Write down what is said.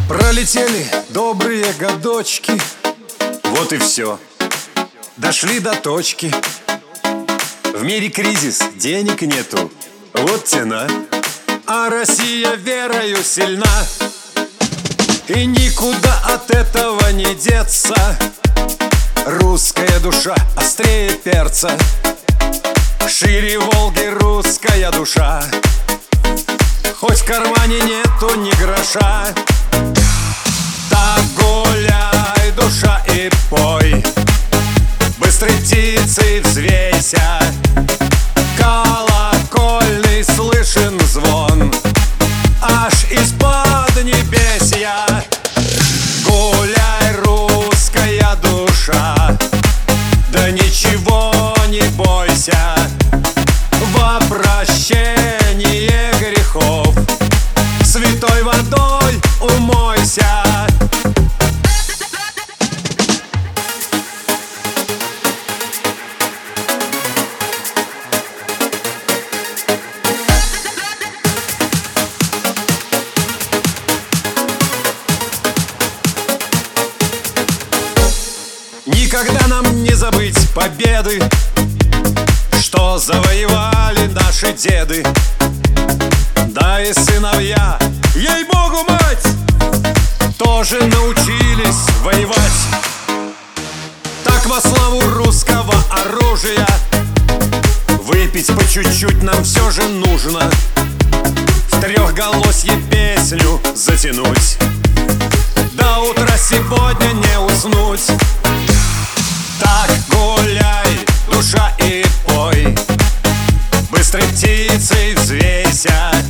Пролетели добрые годочки, вот и все, дошли до точки. В мире кризис, денег нету, вот тена, а Россия верою сильна. И никуда от этого не деться. Русская душа острее перца, шире Волги русская душа. Хоть в кармане нету ни гроша, так гуляй, душа, и пой. Быстрой птицей взвейся, колокольный слышен звон аж из-под небесья. Гуляй, русская душа, да ничего не бойся. Во прощение грехов святой водой умойся. Никогда нам не забыть победы, что завоевали наши деды. Да и сыновья, ей-богу, мать, тоже научились воевать. Так во славу русского оружия выпить по чуть-чуть нам все же нужно. В трехголосье песню затянуть, до утра сегодня не уснуть. Так гуляй, душа, и пой, быстрой птицей взвейся,